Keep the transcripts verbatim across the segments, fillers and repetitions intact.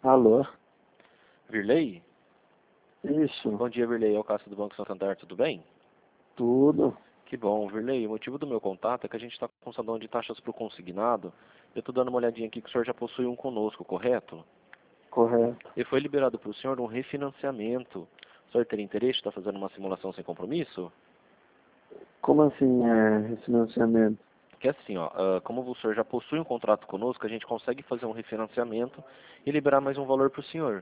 Alô? Virley? Isso, Bom dia, Virley. É o Cássio do Banco Santander, tudo bem? tudo Que bom, Virley. O motivo do meu contato é que a gente está com um salão de taxas para o consignado. Eu estou dando uma olhadinha aqui que o senhor já possui um conosco, correto? correto. E foi liberado para o senhor um refinanciamento. O senhor teria interesse de estar fazendo uma simulação sem compromisso? Como assim é refinanciamento? Que assim, ó, ah, como o senhor já possui um contrato conosco, a gente consegue fazer um refinanciamento e liberar mais um valor para o senhor.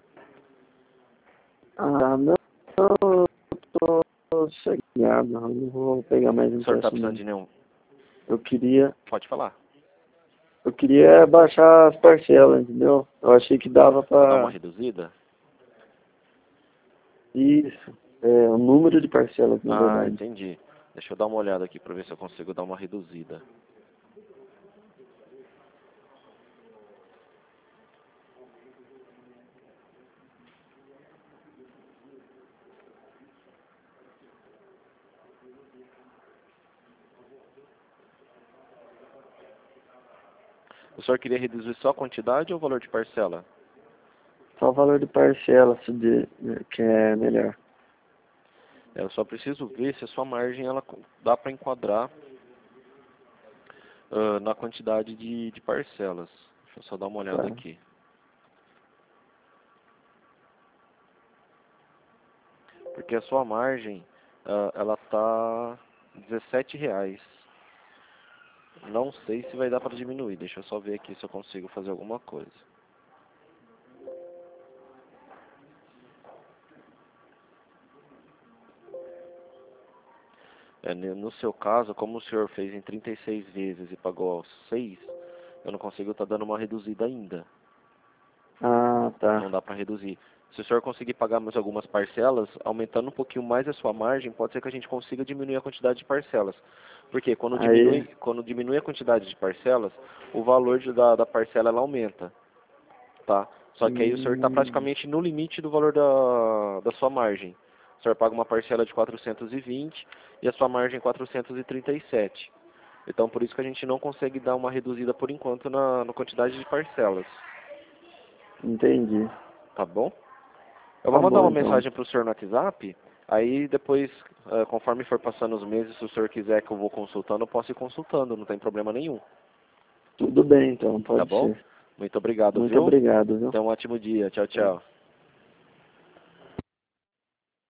Ah, não, eu tô chegado, eu não vou pegar mais O senhor está empréstimo precisando não. de nenhum... Eu queria, Pode falar. eu queria baixar as parcelas, entendeu? Eu achei que dava Para dar uma pra reduzida? isso, é, o número de parcelas, na Ah, verdade. entendi. Deixa eu dar uma olhada aqui para ver se eu consigo dar uma reduzida. O senhor queria reduzir só a quantidade ou o valor de parcela? Só o valor de parcela, se de, que é melhor. É, eu só preciso ver se a sua margem ela co- dá para enquadrar ah, na quantidade de, de parcelas. Deixa eu só dar uma olhada Tá. aqui. Porque a sua margem ah, ela tá dezessete reais. Não sei se vai dar para diminuir. Deixa eu só ver aqui se eu consigo fazer alguma coisa. É, ne- no seu caso, como o senhor fez em trinta e seis vezes e pagou seis, eu não consigo estar dando uma reduzida ainda. Ah, Não tá. dá para reduzir. Se o senhor conseguir pagar mais algumas parcelas, aumentando um pouquinho mais a sua margem, pode ser que a gente consiga diminuir a quantidade de parcelas. Porque quando Aí, diminui, quando diminui a quantidade de parcelas, o valor de- da, da parcela ela aumenta, tá? Só que aí o senhor está hum, praticamente no limite do valor da, da sua margem. O senhor paga uma parcela de quatrocentos e vinte e a sua margem quatrocentos e trinta e sete. Então por isso que a gente não consegue dar uma reduzida por enquanto na, na quantidade de parcelas, entendi. tá bom? Eu Tá vou mandar bom uma então. mensagem para o senhor no WhatsApp, aí depois, eh, conforme for passando os meses, se o senhor quiser que eu vou consultando, eu posso ir consultando, não tem problema nenhum, Tudo bem então, tá pode bom? ser. Muito obrigado, Muito viu? obrigado, viu? Tenha um ótimo dia. Tchau, Tá. tchau.